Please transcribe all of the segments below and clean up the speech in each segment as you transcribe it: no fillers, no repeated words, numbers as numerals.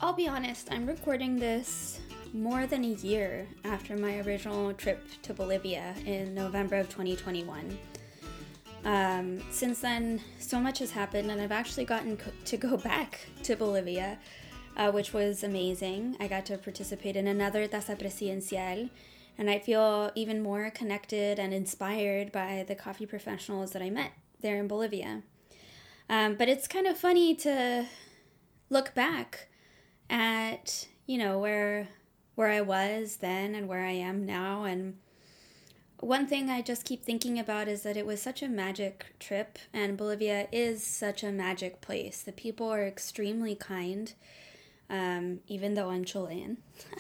I'll be honest, I'm recording this more than a year after my original trip to Bolivia in November of 2021. Since then, so much has happened, and I've actually gotten to go back to Bolivia, which was amazing. I got to participate in another Taza Presidencial, and I feel even more connected and inspired by the coffee professionals that I met there in Bolivia. But it's kind of funny to look back at, where I was then and where I am now. And one thing I just keep thinking about is that it was such a magic trip, and Bolivia is such a magic place. The people are extremely kind, even though I'm Chilean.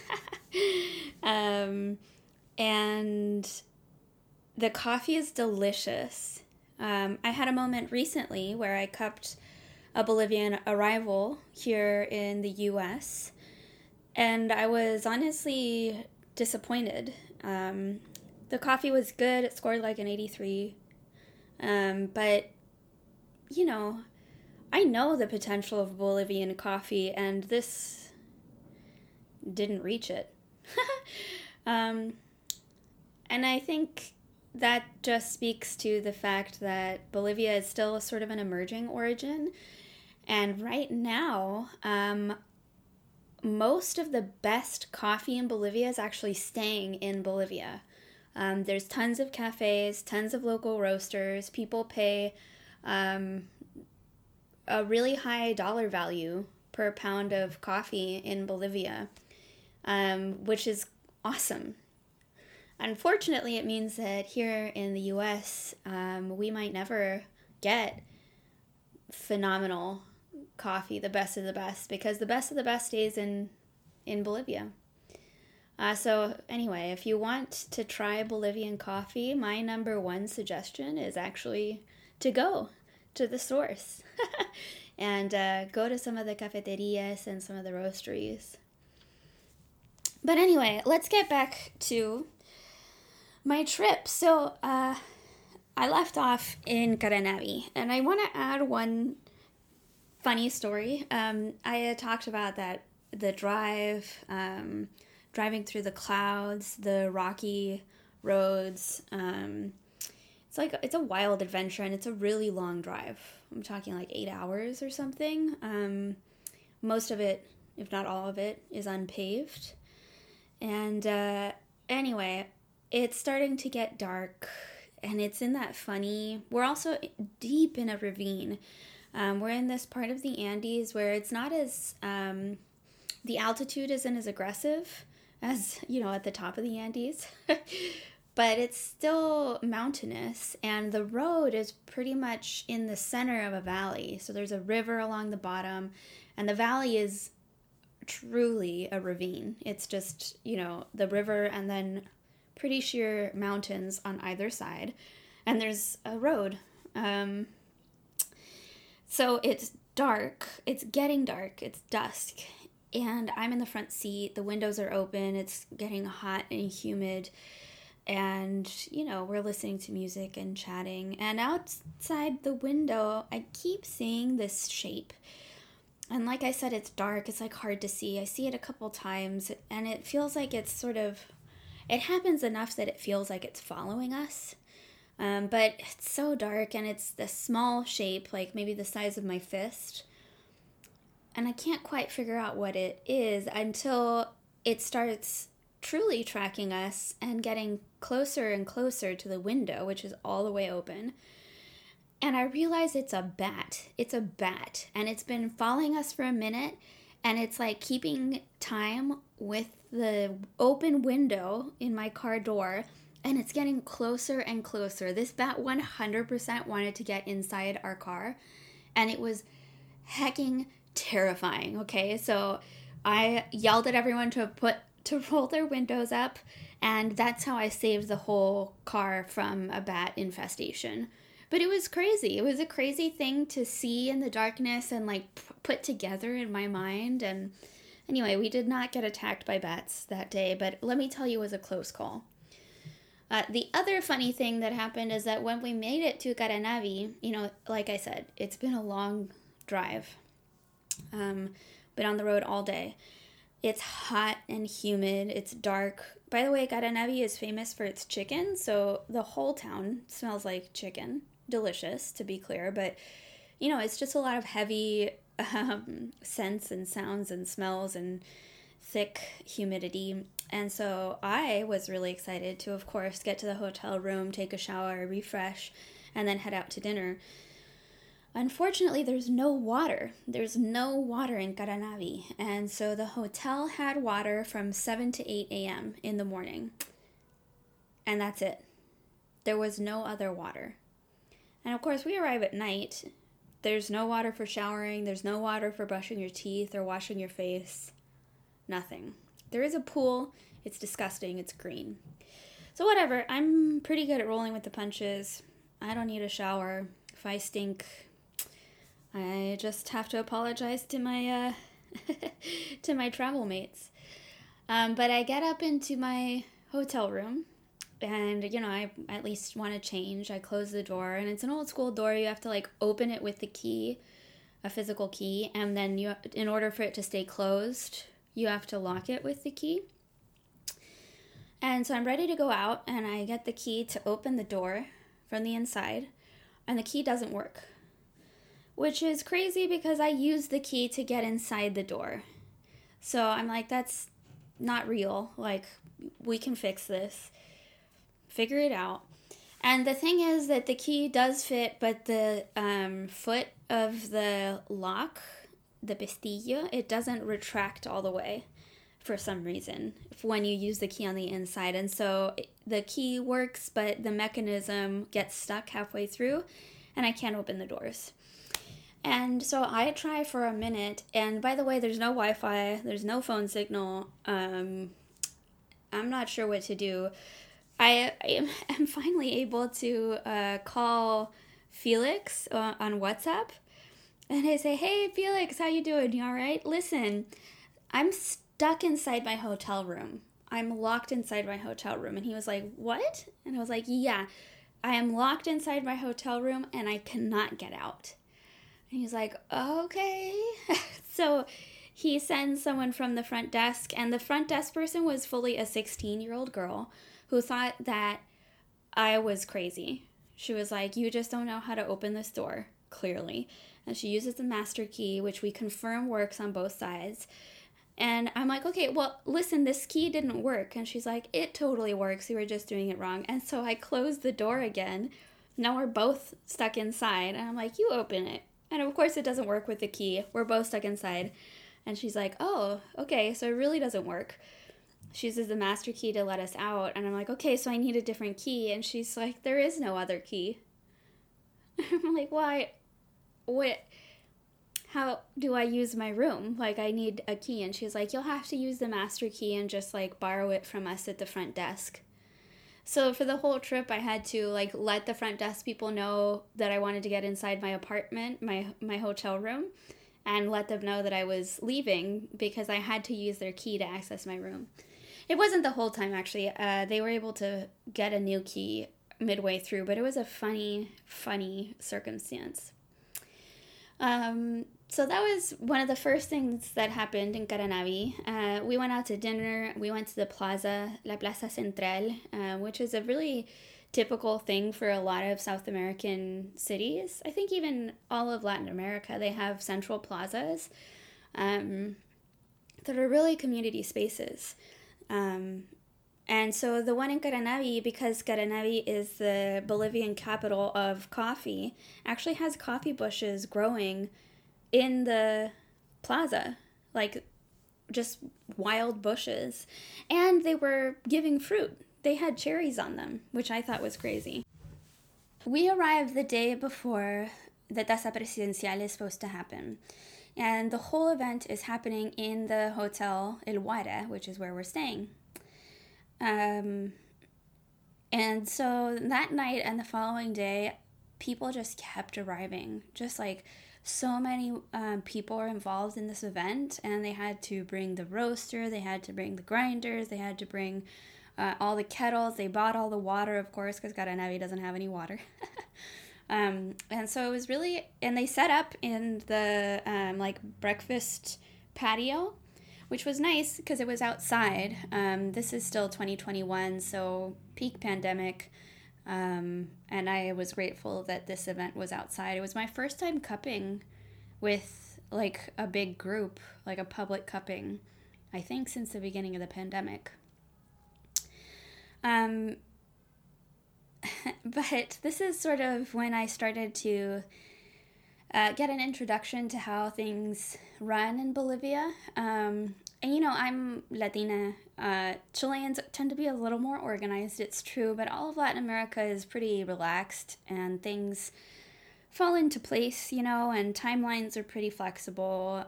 And the coffee is delicious. I had a moment recently where I cupped a Bolivian arrival here in the U.S., and I was honestly disappointed. The coffee was good. It scored like an 83. But, I know the potential of Bolivian coffee, and this didn't reach it. And I think that just speaks to the fact that Bolivia is still sort of an emerging origin. And right now, most of the best coffee in Bolivia is actually staying in Bolivia. There's tons of cafes, tons of local roasters. People pay a really high dollar value per pound of coffee in Bolivia, which is awesome. Unfortunately, it means that here in the U.S., we might never get phenomenal coffee, the best of the best, because the best of the best stays in Bolivia. So anyway, if you want to try Bolivian coffee, my number one suggestion is actually to go to the source and go to some of the cafeterias and some of the roasteries. But anyway, let's get back to my trip. So I left off in Caranavi, and I want to add one funny story. I had talked about that the driving through the clouds, the rocky roads. It's a wild adventure, and it's a really long drive. I'm talking like 8 hours or something. Most of it, if not all of it, is unpaved. And anyway, it's starting to get dark, and it's in that funny... We're also deep in a ravine. We're in this part of the Andes where it's not as... the altitude isn't as aggressive as, at the top of the Andes. But it's still mountainous, and the road is pretty much in the center of a valley. So there's a river along the bottom, and the valley is truly a ravine. It's just, the river and then pretty sheer mountains on either side, and there's a road. So it's dark, it's getting dark, it's dusk, and I'm in the front seat, the windows are open, it's getting hot and humid, and, we're listening to music and chatting, and outside the window, I keep seeing this shape. And like I said, it's dark, it's like hard to see. I see it a couple times, and it feels like it's sort of... It happens enough that it feels like it's following us. But it's so dark, and it's this small shape, like maybe the size of my fist. And I can't quite figure out what it is until it starts truly tracking us and getting closer and closer to the window, which is all the way open. And I realize it's a bat. It's a bat. And it's been following us for a minute, and it's like keeping time with the open window in my car door, and it's getting closer and closer. This bat 100% wanted to get inside our car, and it was hecking terrifying, okay? So I yelled at everyone to roll their windows up, and that's how I saved the whole car from a bat infestation. But it was crazy. It was a crazy thing to see in the darkness and put together in my mind. And anyway, we did not get attacked by bats that day, but let me tell you, it was a close call. The other funny thing that happened is that when we made it to Caranavi, like I said, it's been a long drive. been on the road all day. It's hot and humid. It's dark. By the way, Garanavi is famous for its chicken, so the whole town smells like chicken. Delicious, to be clear, but it's just a lot of heavy scents and sounds and smells and thick humidity. And so I was really excited to, of course, get to the hotel room, take a shower, refresh, and then head out to dinner. Unfortunately, there's no water. There's no water in Garanavi. And so the hotel had water from 7 to 8 a.m. in the morning. And that's it. There was no other water. And of course, we arrive at night. There's no water for showering. There's no water for brushing your teeth or washing your face. Nothing. There is a pool. It's disgusting. It's green. So whatever. I'm pretty good at rolling with the punches. I don't need a shower. If I stink, I just have to apologize to my to my travel mates. But I get up into my hotel room, and I at least want to change. I close the door, and it's an old school door. You have to open it with the key, a physical key, and then in order for it to stay closed, you have to lock it with the key. And so I'm ready to go out, and I get the key to open the door from the inside, and the key doesn't work. Which is crazy because I used the key to get inside the door. So I'm like, that's not real. We can fix this. Figure it out. And the thing is that the key does fit, but the foot of the lock, the pestillo, it doesn't retract all the way for some reason when you use the key on the inside. And so the key works, but the mechanism gets stuck halfway through, and I can't open the doors. And so I try for a minute, and by the way, there's no Wi-Fi, there's no phone signal. I'm not sure what to do. I am finally able to call Felix on WhatsApp, and I say, "Hey, Felix, how you doing? You all right? Listen, I'm stuck inside my hotel room. I'm locked inside my hotel room." And he was like, "What?" And I was like, "Yeah, I am locked inside my hotel room, and I cannot get out." And he's like, "Okay." So he sends someone from the front desk, and the front desk person was fully a 16-year-old girl who thought that I was crazy. She was like, "You just don't know how to open this door, clearly." And she uses the master key, which we confirm works on both sides. And I'm like, "Okay, well, listen, this key didn't work." And she's like, "It totally works. You were just doing it wrong." And so I closed the door again. Now we're both stuck inside. And I'm like, "You open it." And of course it doesn't work with the key. We're both stuck inside. And she's like, "Oh, okay, so it really doesn't work." She uses the master key to let us out. And I'm like, "Okay, so I need a different key." And she's like, "There is no other key." I'm like, "Why? What? How do I use my room? I need a key." And she's like, "You'll have to use the master key and just borrow it from us at the front desk." So for the whole trip, I had to let the front desk people know that I wanted to get inside my apartment, my hotel room, and let them know that I was leaving because I had to use their key to access my room. It wasn't the whole time, actually. They were able to get a new key midway through, but it was a funny circumstance. So that was one of the first things that happened in Garanavi. We went out to dinner. We went to the plaza, La Plaza Central, which is a really typical thing for a lot of South American cities. I think even all of Latin America, they have central plazas that are really community spaces. And so the one in Garanavi, because Garanavi is the Bolivian capital of coffee, actually has coffee bushes growing in the plaza, just wild bushes. And they were giving fruit. They had cherries on them, which I thought was crazy. We arrived the day before the Taza Presidencial is supposed to happen. And the whole event is happening in the hotel El Guara, which is where we're staying. And so that night and the following day, people just kept arriving. Just so many people are involved in this event, and they had to bring the roaster, they had to bring the grinders, they had to bring all the kettles. They bought all the water, of course, because Garanavi doesn't have any water. And so it was really, and they set up in the breakfast patio, which was nice because it was outside. This is still 2021, so peak pandemic. And I was grateful that this event was outside. It was my first time cupping with like a big group, like a public cupping, I think since the beginning of the pandemic. But this is sort of when I started to get an introduction to how things run in Bolivia. And I'm Latina. Chileans tend to be a little more organized, it's true, but all of Latin America is pretty relaxed and things fall into place, and timelines are pretty flexible.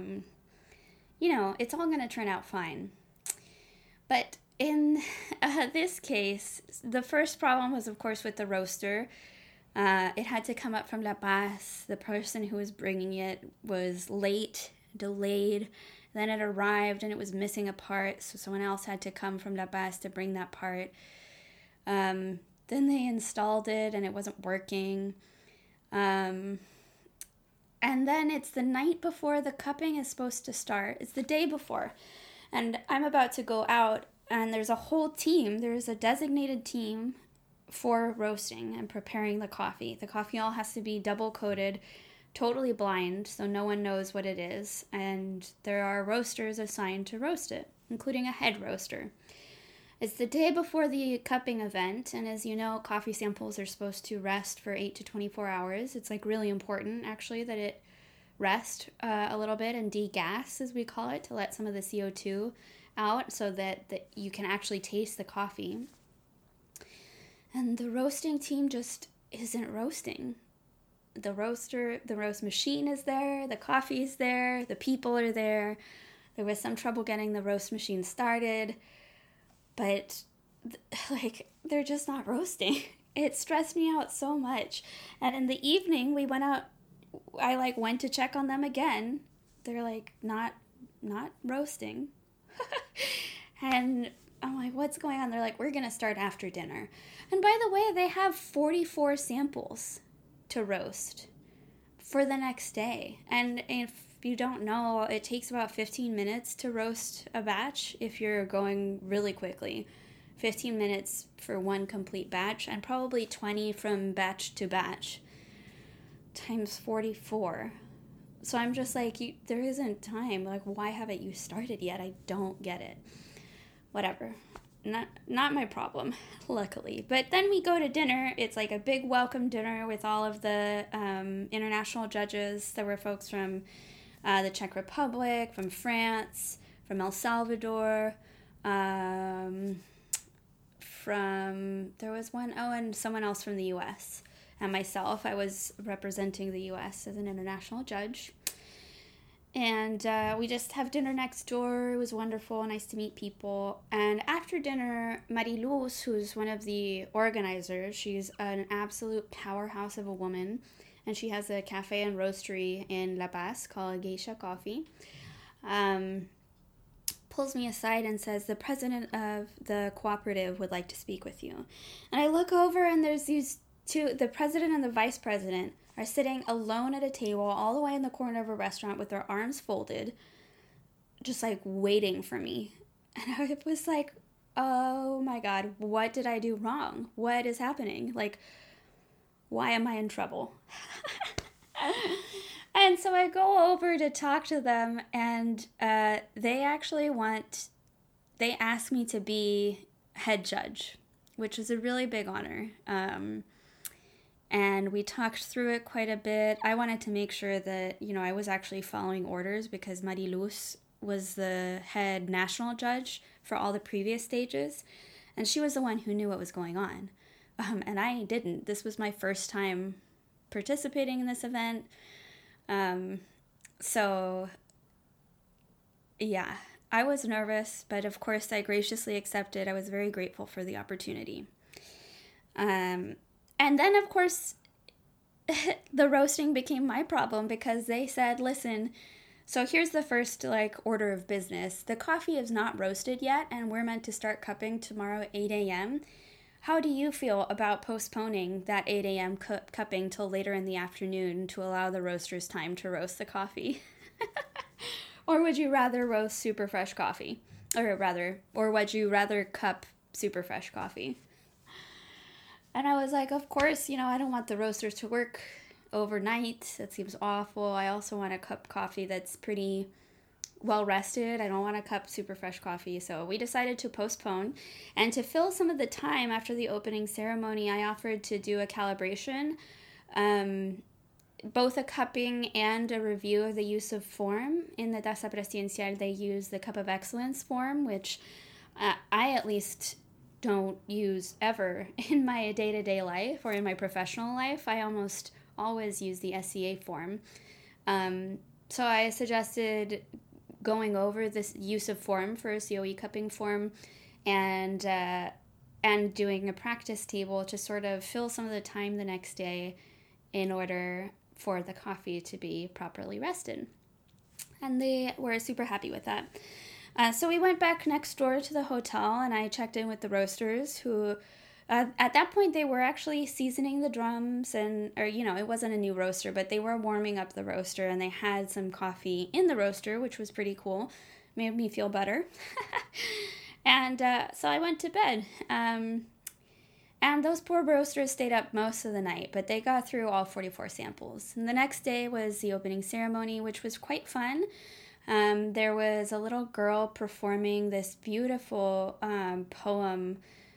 It's all going to turn out fine. But in this case, the first problem was, of course, with the roaster. It had to come up from La Paz. The person who was bringing it was late, delayed. Then it arrived and it was missing a part, so someone else had to come from La Paz to bring that part. Then they installed it and it wasn't working. And then it's the night before the cupping is supposed to start. It's the day before. And I'm about to go out, and there's a whole team. There's a designated team for roasting and preparing the coffee. The coffee all has to be double coated, totally blind, so no one knows what it is. And there are roasters assigned to roast it, including a head roaster. It's the day before the cupping event, and as you know, coffee samples are supposed to rest for 8 to 24 hours. It's like really important, actually, that it rest a little bit and degas, as we call it, to let some of the CO2 out so that you can actually taste the coffee. And the roasting team just isn't roasting. The roast machine is there, the coffee is there, the people are there. There was some trouble getting the roast machine started, but they're just not roasting. It stressed me out so much. And in the evening, we went out. I went to check on them again. They're not roasting. And I'm like, what's going on? They're like, we're going to start after dinner. And by the way, they have 44 samples to roast for the next day. And if you don't know, it takes about 15 minutes to roast a batch if you're going really quickly. 15 minutes for one complete batch, and probably 20 from batch to batch times 44. So I'm just like, there isn't time. Like, why haven't you started yet? I don't get it. Whatever. Not my problem, luckily. But then we go to dinner. It's like a big welcome dinner with all of the international judges. There were folks from the Czech Republic, from France, from El Salvador, there was one, and someone else from the U.S. And myself, I was representing the U.S. as an international judge. And we just have dinner next door. It was wonderful, nice to meet people. And after dinner, Mariluz, who's one of the organizers, she's an absolute powerhouse of a woman, and she has a cafe and roastery in La Paz called Geisha Coffee, pulls me aside and says, the president of the cooperative would like to speak with you. And I look over, and there's these two, the president and the vice president, are sitting alone at a table all the way in the corner of a restaurant with their arms folded, just waiting for me. And I was like, oh my God, what did I do wrong? What is happening? Why am I in trouble? And so I go over to talk to them, and they asked me to be head judge, which is a really big honor. And we talked through it quite a bit. I wanted to make sure that, I was actually following orders, because Mariluz was the head national judge for all the previous stages. And she was the one who knew what was going on. And I didn't. This was my first time participating in this event. So, yeah, I was nervous, but of course I graciously accepted. I was very grateful for the opportunity. And then, of course, the roasting became my problem, because they said, listen, so here's the first, order of business. The coffee is not roasted yet, and we're meant to start cupping tomorrow at 8 a.m. How do you feel about postponing that 8 a.m. cupping till later in the afternoon to allow the roasters time to roast the coffee? Or would you rather roast super fresh coffee? Or would you rather cup super fresh coffee? And I was like, of course, I don't want the roasters to work overnight. That seems awful. I also want a cup coffee that's pretty well rested. I don't want a cup super fresh coffee. So we decided to postpone. And to fill some of the time after the opening ceremony, I offered to do a calibration, both a cupping and a review of the use of form. In the Taza Presidencial, they use the Cup of Excellence form, which I at least don't use ever in my day-to-day life or in my professional life. I almost always use the SCA form. So I suggested going over this use of form for a COE cupping form and doing a practice table to sort of fill some of the time the next day in order for the coffee to be properly rested. And they were super happy with that. So we went back next door to the hotel and I checked in with the roasters who, at that point, they were actually seasoning the drums it wasn't a new roaster, but they were warming up the roaster and they had some coffee in the roaster, which was pretty cool. Made me feel better. And so I went to bed. And those poor roasters stayed up most of the night, but they got through all 44 samples. And the next day was the opening ceremony, which was quite fun. There was a little girl performing this beautiful poem,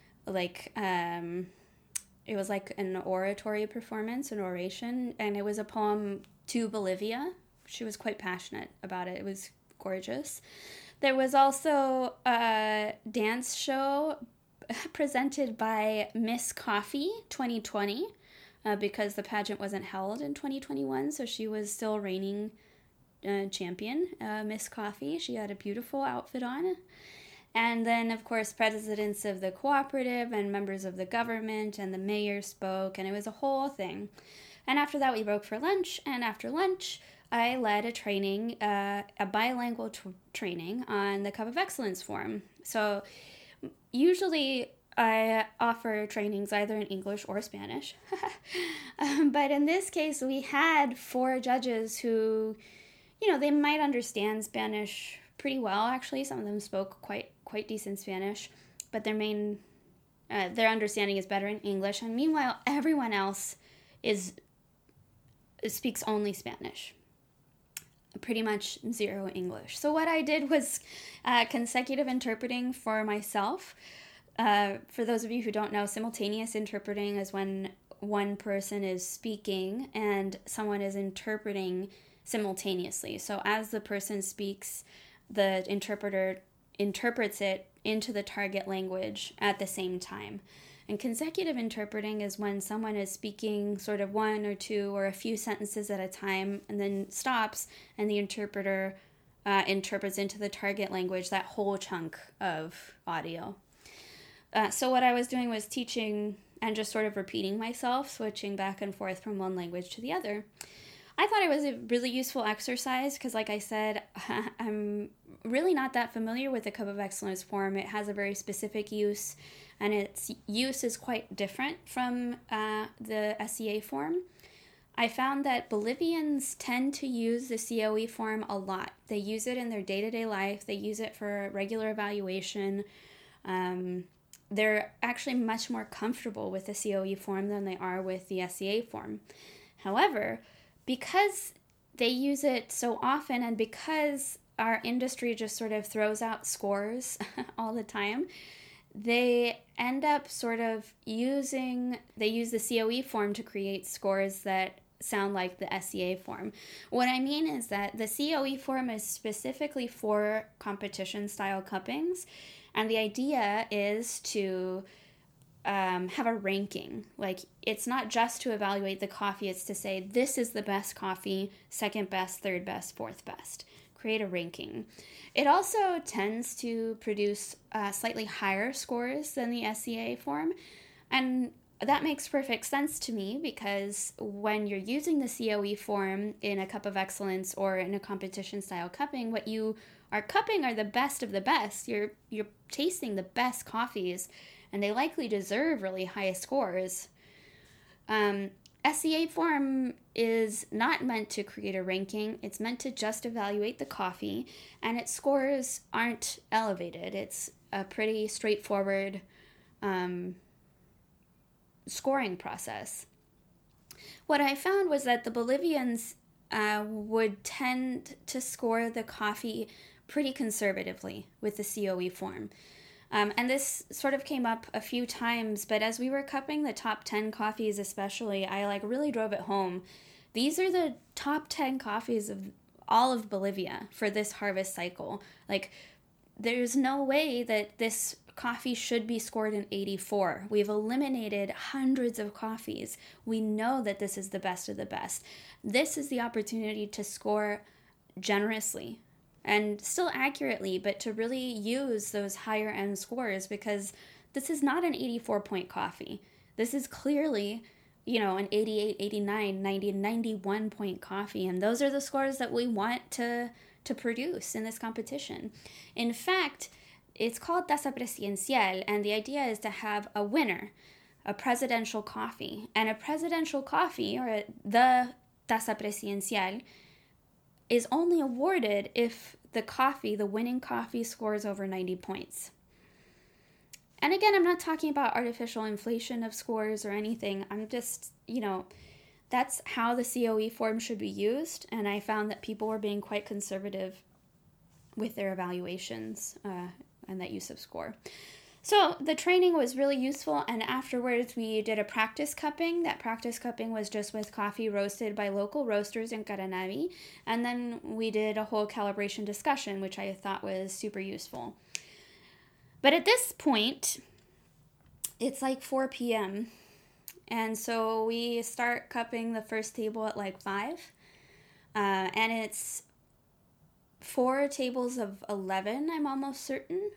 it was like an oratory performance, an oration, and it was a poem to Bolivia. She was quite passionate about it. It was gorgeous. There was also a dance show presented by Miss Coffee 2020 because the pageant wasn't held in 2021, so she was still reigning champion, Miss Coffee. She had a beautiful outfit on. And then, of course, presidents of the cooperative and members of the government and the mayor spoke, and it was a whole thing. And after that, we broke for lunch, and after lunch, I led a training, a bilingual training on the Cup of Excellence form. So usually I offer trainings either in English or Spanish. But in this case, we had 4 judges who, they might understand Spanish pretty well, actually. Some of them spoke quite decent Spanish, but their understanding is better in English. And meanwhile, everyone else speaks only Spanish. Pretty much zero English. So what I did was consecutive interpreting for myself. For those of you who don't know, simultaneous interpreting is when one person is speaking and someone is interpreting simultaneously. So as the person speaks, the interpreter interprets it into the target language at the same time. And consecutive interpreting is when someone is speaking sort of 1 or 2 or a few sentences at a time and then stops and the interpreter interprets into the target language that whole chunk of audio. So what I was doing was teaching and just sort of repeating myself, switching back and forth from one language to the other. I thought it was a really useful exercise because, like I said, I'm really not that familiar with the Cup of Excellence form. It has a very specific use, and its use is quite different from the SCA form. I found that Bolivians tend to use the COE form a lot. They use it in their day-to-day life. They use it for regular evaluation. They're actually much more comfortable with the COE form than they are with the SCA form. However, because they use it so often and because our industry just sort of throws out scores all the time, they end up sort of use the COE form to create scores that sound like the SCA form. What I mean is that the COE form is specifically for competition style cuppings, and the idea is to have a ranking. Like, it's not just to evaluate the coffee, it's to say this is the best coffee, second best, third best, fourth best. Create a ranking. It also tends to produce slightly higher scores than the SCA form, and that makes perfect sense to me because when you're using the COE form in a Cup of Excellence or in a competition style cupping, what you are cupping are the best of the best. You're tasting the best coffees, and they likely deserve really high scores. SCA form is not meant to create a ranking. It's meant to just evaluate the coffee, and its scores aren't elevated. It's a pretty straightforward scoring process. What I found was that the Bolivians would tend to score the coffee pretty conservatively with the COE form. And this sort of came up a few times, but as we were cupping the top 10 coffees especially, I really drove it home. These are the top 10 coffees of all of Bolivia for this harvest cycle. There's no way that this coffee should be scored an 84. We've eliminated hundreds of coffees. We know that this is the best of the best. This is the opportunity to score generously and still accurately, but to really use those higher end scores, because this is not an 84 point coffee. This is clearly, an 88, 89, 90, 91 point coffee. And those are the scores that we want to produce in this competition. In fact, it's called Taza Presidencial, and the idea is to have a winner, a presidential coffee. And a presidential coffee, or the Taza Presidencial, is only awarded if the winning coffee, scores over 90 points. And again, I'm not talking about artificial inflation of scores or anything. I'm just, that's how the COE form should be used. And I found that people were being quite conservative with their evaluations and that use of score. So the training was really useful, and afterwards we did a practice cupping. That practice cupping was just with coffee roasted by local roasters in Caranavi, and then we did a whole calibration discussion, which I thought was super useful. But at this point, it's 4 p.m., and so we start cupping the first table at 5, and it's 4 tables of 11, I'm almost certain.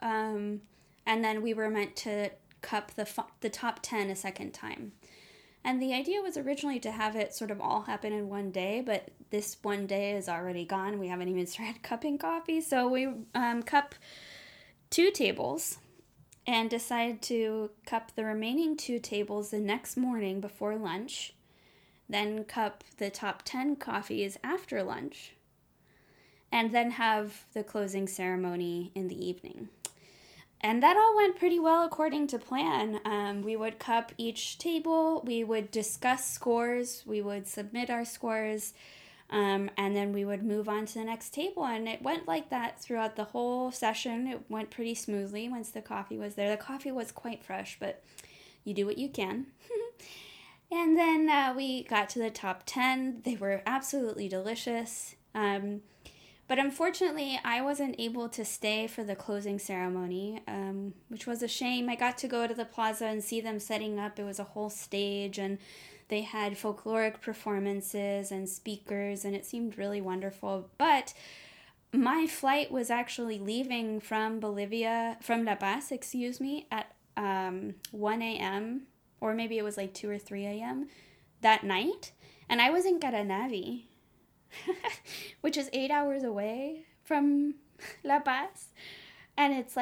And then we were meant to cup the top 10 a second time. And the idea was originally to have it sort of all happen in one day, but this one day is already gone. We haven't even started cupping coffee. So we cup 2 tables and decide to cup the remaining 2 tables the next morning before lunch, then cup the top 10 coffees after lunch, and then have the closing ceremony in the evening. And that all went pretty well according to plan. We would cup each table, we would discuss scores, we would submit our scores, and then we would move on to the next table. And it went like that throughout the whole session. It went pretty smoothly once the coffee was there. The coffee was quite fresh, but you do what you can. And then we got to the top 10. They were absolutely delicious. But unfortunately, I wasn't able to stay for the closing ceremony, which was a shame. I got to go to the plaza and see them setting up. It was a whole stage, and they had folkloric performances and speakers, and it seemed really wonderful. But my flight was actually leaving from La Paz, at 1 a.m., or maybe it was 2 or 3 a.m. that night, and I was in Caranavi, which is 8 hours away from La Paz, and it's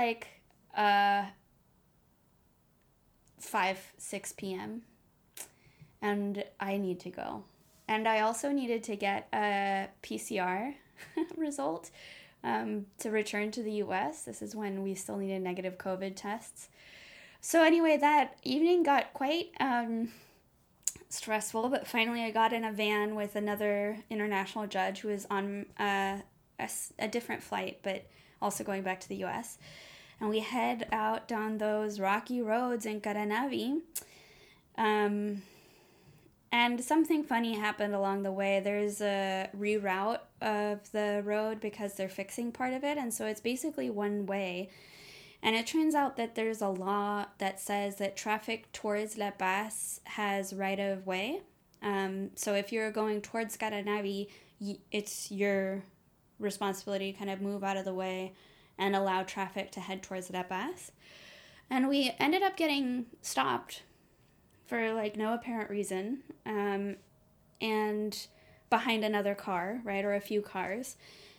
5-6 p.m. and I need to go, and I also needed to get a PCR result to return to the US. This is when we still needed negative COVID tests. So anyway, that evening got quite stressful, but finally I got in a van with another international judge who was on a different flight, but also going back to the US. And we head out down those rocky roads in Caranavi. And something funny happened along the way. There's a reroute of the road because they're fixing part of it, and so it's basically one way. And it turns out that there's a law that says that traffic towards La Paz has right of way. So if you're going towards Caranavi, it's your responsibility to kind of move out of the way and allow traffic to head towards La Paz. And we ended up getting stopped for no apparent reason, and behind another car, right, or a few cars.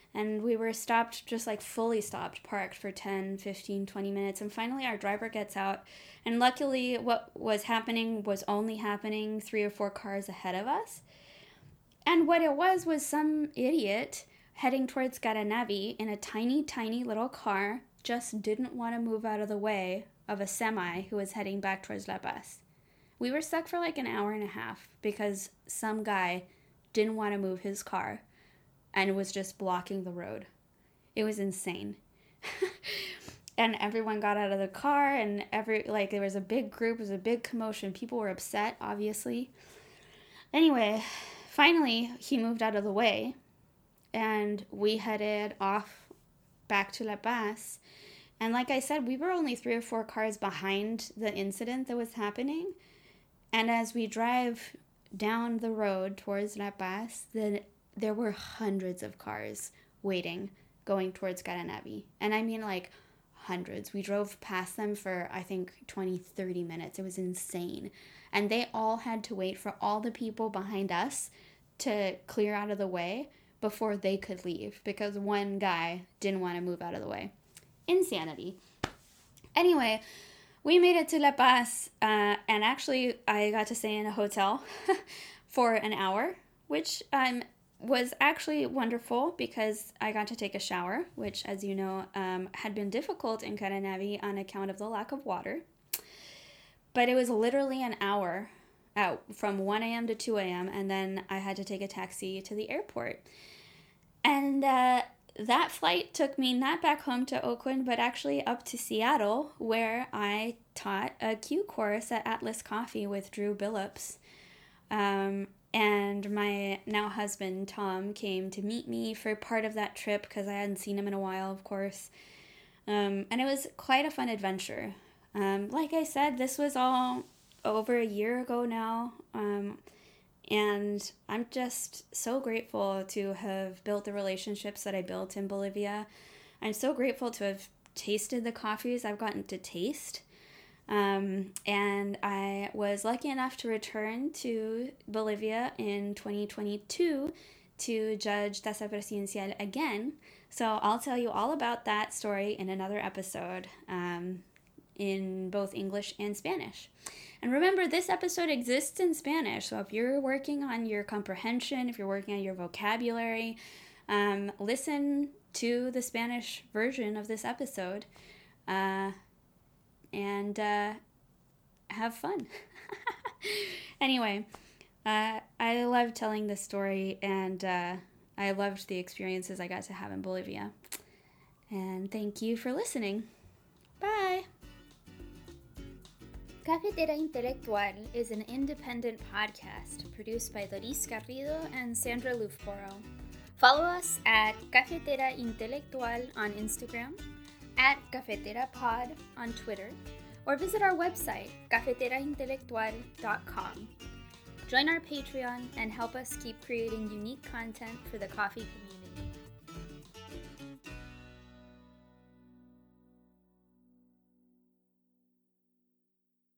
And we were stopped, just like fully stopped, parked for 10, 15, 20 minutes. And finally our driver gets out. And luckily what was happening was only happening 3 or 4 cars ahead of us. And what it was some idiot heading towards Garanavi in a tiny, tiny little car just didn't want to move out of the way of a semi who was heading back towards La Paz. We were stuck for like an hour and a half because some guy didn't want to move his car and was just blocking the road. It was insane. And everyone got out of the car, and there was a big group, it was a big commotion. People were upset, obviously. Anyway, finally, he moved out of the way, and we headed off back to La Paz. And like I said, we were only 3 or 4 cars behind the incident that was happening. And as we drive down the road towards La Paz, there were hundreds of cars waiting, going towards Garanavi. And I mean like hundreds. We drove past them for, I think, 20, 30 minutes. It was insane. And they all had to wait for all the people behind us to clear out of the way before they could leave because one guy didn't want to move out of the way. Insanity. Anyway, we made it to La Paz, and actually I got to stay in a hotel for an hour, which was actually wonderful because I got to take a shower, which, as you know, had been difficult in Garanavi on account of the lack of water. But it was literally an hour out from 1 a.m. to 2 a.m., and then I had to take a taxi to the airport. And that flight took me not back home to Oakland, but actually up to Seattle, where I taught a Q course at Atlas Coffee with Drew Billups. And my now husband, Tom, came to meet me for part of that trip because I hadn't seen him in a while, of course. And it was quite a fun adventure. Like I said, this was all over a year ago now. And I'm just so grateful to have built the relationships that I built in Bolivia. I'm so grateful to have tasted the coffees I've gotten to taste. And I was lucky enough to return to Bolivia in 2022 to judge Taza Presidencial again. So I'll tell you all about that story in another episode in both English and Spanish. And remember, this episode exists in Spanish, so if you're working on your comprehension, if you're working on your vocabulary, listen to the Spanish version of this episode and have fun. Anyway, I loved telling this story, and I loved the experiences I got to have in Bolivia. And thank you for listening. Bye! Cafetera Intelectual is an independent podcast produced by Doris Garrido and Sandra Lufboro. Follow us at Cafetera Intelectual on Instagram, at Cafetera Pod on Twitter, or visit our website, cafeteraintelectual.com. Join our Patreon and help us keep creating unique content for the coffee community.